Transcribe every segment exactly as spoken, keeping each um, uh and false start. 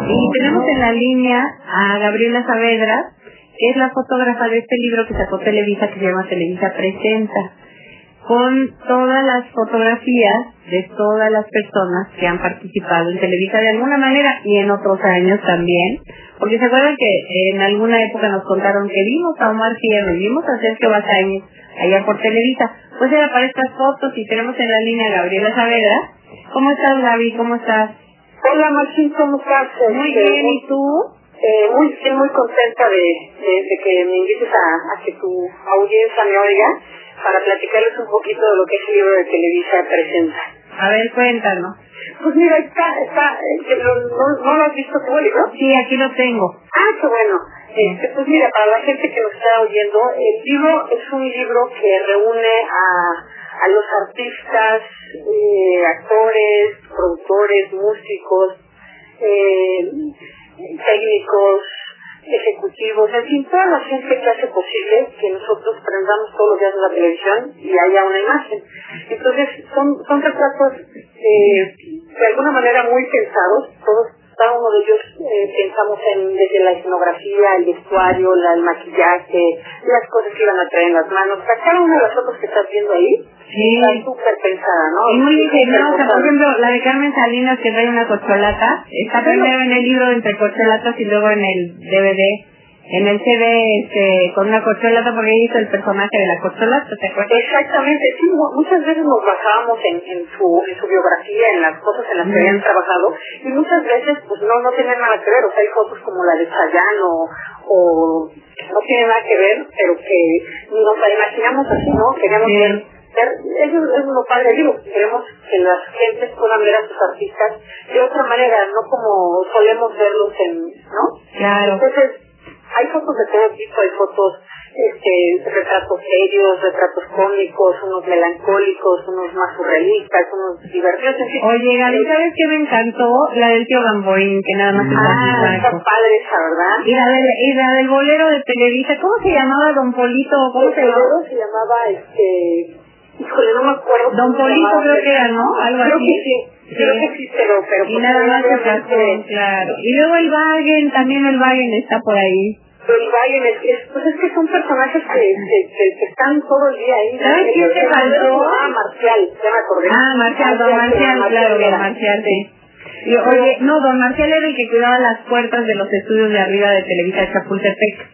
Y tenemos en la línea a Gabriela Saavedra, que es la fotógrafa de este libro que sacó Televisa, que se llama Televisa Presenta, con todas las fotografías de todas las personas que han participado en Televisa de alguna manera y en otros años también, porque se acuerdan que en alguna época nos contaron que vimos a Omar Fierro, vimos a Sergio Bazañez allá por Televisa. Pues era para estas fotos y tenemos en la línea a Gabriela Saavedra. ¿Cómo estás, Gaby? ¿Cómo estás? Hola, Martín, ¿cómo estás? Muy bien, ¿y tú? Eh, muy bien, muy contenta de, de, de que me invites a, a que tu audiencia me oiga para platicarles un poquito de lo que es el libro de Televisa Presenta. A ver, cuéntanos. Pues mira, está, está, eh, ¿no, no, ¿no lo has visto tú el libro? Sí, aquí lo tengo. Ah, qué bueno. Este, pues mira, para la gente que nos está oyendo, el libro es un libro que reúne a, a los artistas, eh, actores, productores, músicos, eh, técnicos, ejecutivos, en fin, toda la gente que hace posible que nosotros prendamos todos los días en la televisión y haya una imagen. Entonces, son, son retratos eh, de alguna manera muy pensados, todos, cada uno de ellos eh, pensamos en desde la escenografía, el vestuario, la, el maquillaje, las cosas que iban a traer en las manos. O sea, cada una de las fotos que estás viendo ahí sí. está súper pensada, ¿no? Y muy ingeniosa. Por ejemplo, la de Carmen Salinas, que trae una corcholata, está primero en el libro entre corcholatas y luego en el D V D. En el C D, este, con una corcholata, porque ahí hizo el personaje de la corcholata, ¿te acuerdas? Exactamente, sí, muchas veces nos basábamos en, en, su, en su biografía, en las cosas en las que mm. habían trabajado, y muchas veces, pues no, no tienen nada que ver, o sea, hay fotos como la de Chayanne o, o no tienen nada que ver, pero que nos la imaginamos así, ¿no? Queríamos sí. ver, ver, eso es lo padre, digo, queremos que las gentes puedan ver a sus artistas de otra manera, no como solemos verlos en, ¿no? Claro. Entonces, hay fotos de todo tipo, hay fotos, este, retratos serios, retratos cómicos, unos melancólicos, unos más surrealistas, unos divertidos, en fin. Oye, Gaby, ¿sabes qué me encantó? La del tío Gamboín, que nada más ah, está padre esa, ¿verdad? Y la, del, y la del bolero de Televisa, ¿cómo se llamaba Don Polito? ¿Cómo el se llamaba? bolero se llamaba, este, híjole, no me acuerdo. Don Polito creo que era, ¿no? Algo creo así. Que sí. Sí. Creo que sí, pero... pero y nada más se casó, claro. Y luego el Wagen, también el Wagen está por ahí. El Wagen, es, es, pues es que son personajes que, que, que, que están todo el día ahí. ¿Sabes quién te faltó? Ah, Marcial, ya me acordé. Ah, Marcial, Don Marcial, Marcial claro, Don Marcial, sí. Y, oye, no, Don Marcial era el que cuidaba las puertas de los estudios de arriba de Televisa de Chapultepec.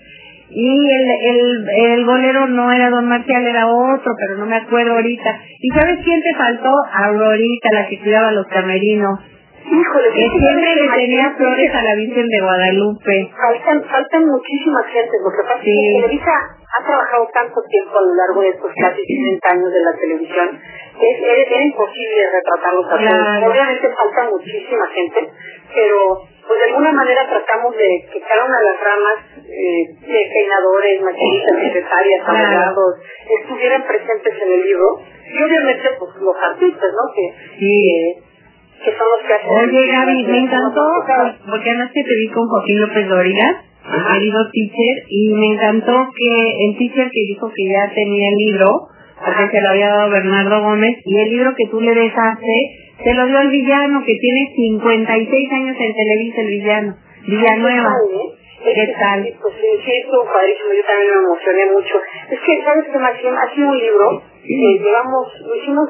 Y el, el, el bolero no era Don Marcial, era otro, pero no me acuerdo ahorita. ¿Y sabes quién te faltó? Aurorita, la que cuidaba los camerinos. Híjole, que siempre le tenía flores a la Virgen de Guadalupe. Faltan, faltan muchísimas gentes, lo que pasa sí. es que Televisa ha trabajado tanto tiempo a lo largo de estos casi sesenta años de la televisión, que es, es, es imposible retratarlos a todos. Claro. Obviamente falta muchísima gente, pero pues de alguna manera tratamos de que cada una de las ramas, eh, de peinadores, maquillistas, secretarias, claro. abogados, estuvieran presentes en el libro. Y obviamente pues los artistas, ¿no? Que, sí. eh, que son los que hacen... Oye, Gaby, me encantó, porque anoche te vi con Joaquín López Dóriga, el querido teacher, y me encantó que el teacher que dijo que ya tenía el libro, porque se lo había dado Bernardo Gómez, y el libro que tú le dejaste, se lo dio al villano, que tiene cincuenta y seis años en Televisa, el villano, Villanueva. ¿Qué tal? Sí, pues sí, sí, estuvo padrísimo, yo también me emocioné mucho. Es que, ¿sabes qué, Maxim? Ha sido un libro que llevamos, lo hicimos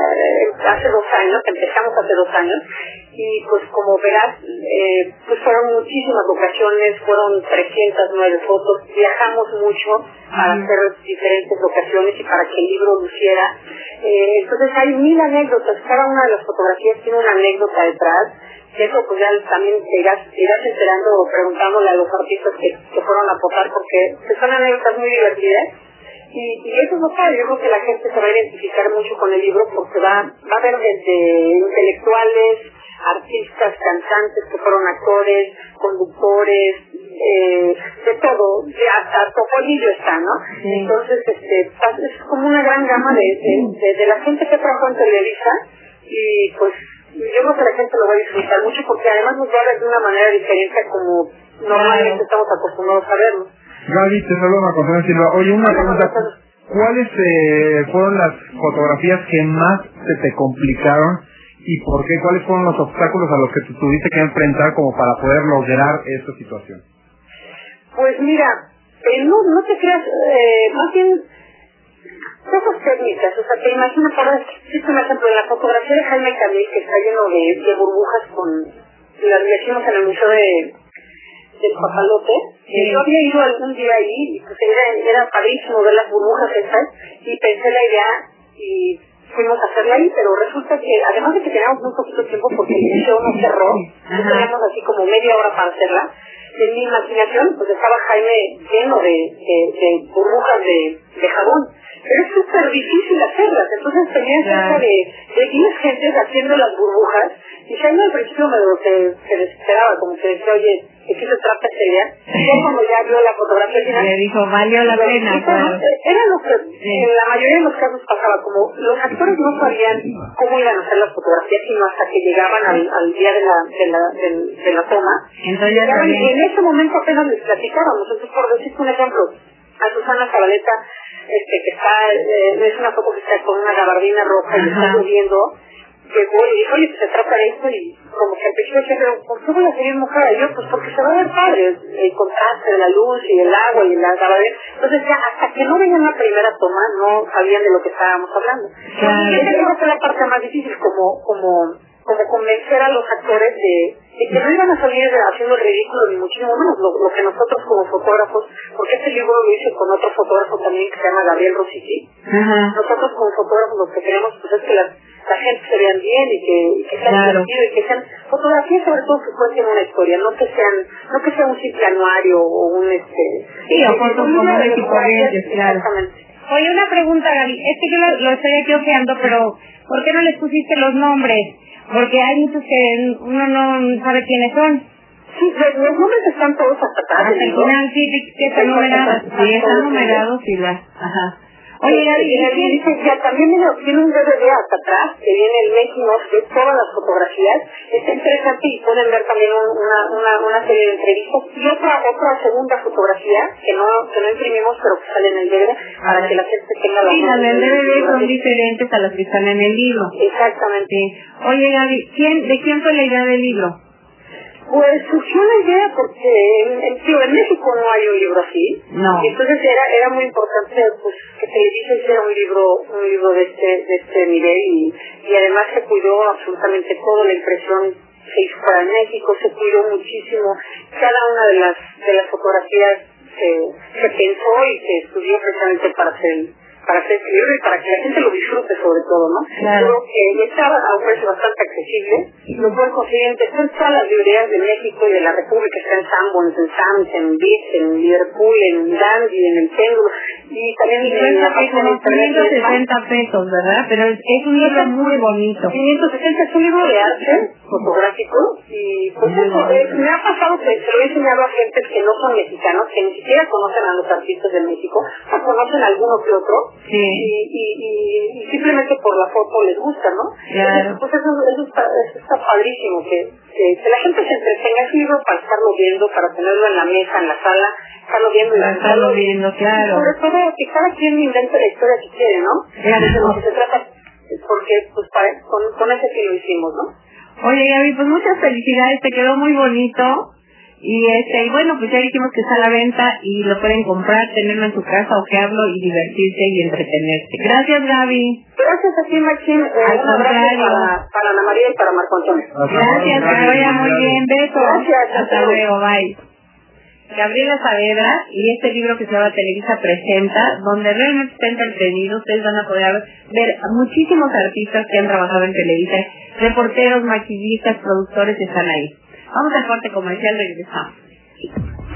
uh, hace dos años, empezamos hace dos años, y pues como verás, eh, pues fueron muchísimas ocasiones, fueron trescientas nueve fotos, viajamos mucho para hacer diferentes locaciones y para que el libro luciera. Eh, entonces hay mil anécdotas, cada una de las fotografías tiene una anécdota detrás. Eso pues ya también te irás, te irás enterando o preguntándole a los artistas que, que fueron a aportar, porque son anécdotas muy divertidas y, y eso es lo padre. Yo creo que la gente se va a identificar mucho con el libro porque va, va a ver desde intelectuales, artistas, cantantes que fueron actores, conductores, eh, de todo, de hasta Topolillo está, ¿no? Sí. Entonces este es como una gran gama de, de, de, de la gente que trabajó en Televisa y pues yo creo que la gente lo va a disfrutar mucho porque además nos va a ver de una manera diferente como normalmente estamos acostumbrados a verlo. Gaby, te saludo a Consuelo Silva. Oye, una pregunta. ¿Cuáles eh, fueron las fotografías que más se te complicaron ¿Y por qué? ¿Cuáles fueron los obstáculos a los que tú tuviste que enfrentar como para poder lograr esta situación? Pues mira, eh, no, no te creas, eh, más bien cosas técnicas, o sea, te imagino, para existe un ejemplo, en la fotografía de Jaime Camil, que está lleno de, de burbujas con, las decimos en el museo de del papalote, sí. Yo había ido algún día ahí, y pues era, era padrísimo ver las burbujas esas, y pensé la idea, y fuimos a hacerla ahí, pero resulta que, además de que teníamos muy poquito tiempo, porque el museo no cerró, teníamos así como media hora para hacerla, en mi imaginación, pues estaba Jaime lleno de, de, de burbujas de, de jabón, pero es súper difícil hacerlas, entonces tenía cerca de, de diez gentes haciendo las burbujas, y Jaime al principio me lo que se desesperaba, como que decía, oye, ¿de qué se trata esta idea? Y ya cuando ya vio la fotografía final, le dijo, valió la pena. Claro. Era lo que sí. En la mayoría de los casos pasaba, como los actores no sabían cómo iban a hacer las fotografías, sino hasta que llegaban al, al día de la, de la, de, de la toma. Entonces, llegaban, y en ese momento apenas les platicábamos. Entonces, por decirte un ejemplo, a Susana Zabaleta, este, que está, eh, es una foto que está con una gabardina roja y está subiendo, llegó y dijo, oye, se trata de esto, y como que al principio decía, pero ¿por qué voy a seguir mojada? Yo, pues porque se va a ver padre el contraste de la luz y el agua y la gabardina. Entonces ya hasta que no veían la primera toma no sabían de lo que estábamos hablando. Claro. Y esa creo que fue la parte más difícil, como como como convencer a los actores de, de que no iban a salir haciendo el ridículo, ni muchísimo menos lo, lo que nosotros como fotógrafos, porque este libro lo hice con otro fotógrafo también que se llama Gabriel Rosici. Uh-huh. Nosotros como fotógrafos lo que queremos pues es que la, la gente se vean bien y que, y que sean claro. divertido y que sean fotografías sobre todo que cuenten una historia, no que sean, no que sea un simple anuario o un este sí, o fotos comunes y corrientes, claro. Oye, una pregunta, Gaby, es que yo lo, lo estoy aquí ojeando, pero ¿por qué no les pusiste los nombres? Porque hay muchos que uno no sabe quiénes son. Sí, los, los nombres están todos hasta atrás. Hasta el final, sí, que están numerados. Sí, están numerados, sí, la, ajá. Oye, Gaby, y ya también tiene un D V D hasta atrás, que viene el making of de todas las fotografías. Está interesante y pueden ver también una, una, una serie de entrevistas. Y otra otra segunda fotografía, que no que no imprimimos, pero que sale en el D V D, para que la gente tenga la... Sí, las del D V D son diferentes a las que están en el libro. Exactamente. Sí. Oye, Gaby, ¿quién, ¿de quién fue la idea del libro? Pues surgió la idea porque en, en, tío, en México no hay un libro así. No. Y entonces era era muy importante pues que Televisa hiciera un libro un libro de este de este nivel y, y además se cuidó absolutamente todo, la impresión se hizo para México, se cuidó muchísimo, cada una de las de las fotografías se, se pensó y se estudió precisamente para hacer para hacer este libro y para que la gente lo disfrute sobre todo, ¿no? Claro. Creo que está a un precio bastante accesible, lo pueden conseguir en todas las librerías de México y de la República, está en Sanborns, en Sam's, en Beats, en Liverpool, en Dandy, en el Péndulo, y también y en la página de internet. quinientos sesenta pesos, ¿verdad? Pero es, es un libro muy bonito. quinientos sesenta es un libro de arte fotográfico y pues eso, eh, me ha pasado que se lo he enseñado a gente que no son mexicanos, que ni siquiera conocen a los artistas de México, o conocen a alguno que otro. Sí. Y, y, y, y simplemente por la foto les gusta, ¿no? Claro. Entonces, pues eso, eso, está, eso está padrísimo, que, que, que la gente se entretenga. Es un libro para estarlo viendo, para tenerlo en la mesa, en la sala, estarlo viendo. Para estarlo viendo, claro. Sobre todo que cada quien invente la historia que quiere, ¿no? Claro. De lo que se trata, porque pues para, con, con ese que lo hicimos, ¿no? Oye, Gaby, pues muchas felicidades, te quedó muy bonito. Y este, y bueno, pues ya dijimos que está a la venta y lo pueden comprar, tenerlo en su casa, ojearlo y divertirse y entretenerse. Gracias, Gaby. Gracias a ti, Maxine. Eh, un abrazo para, para Ana María y para Marco Antonio. Gracias, que vaya muy bien. Besos. Gracias. Hasta luego, bye. Gabriela Saavedra y este libro que se llama Televisa Presenta, donde realmente está entretenido. Ustedes van a poder ver a muchísimos artistas que han trabajado en Televisa, reporteros, maquillistas, productores están ahí. Vamos al corte comercial, regresamos.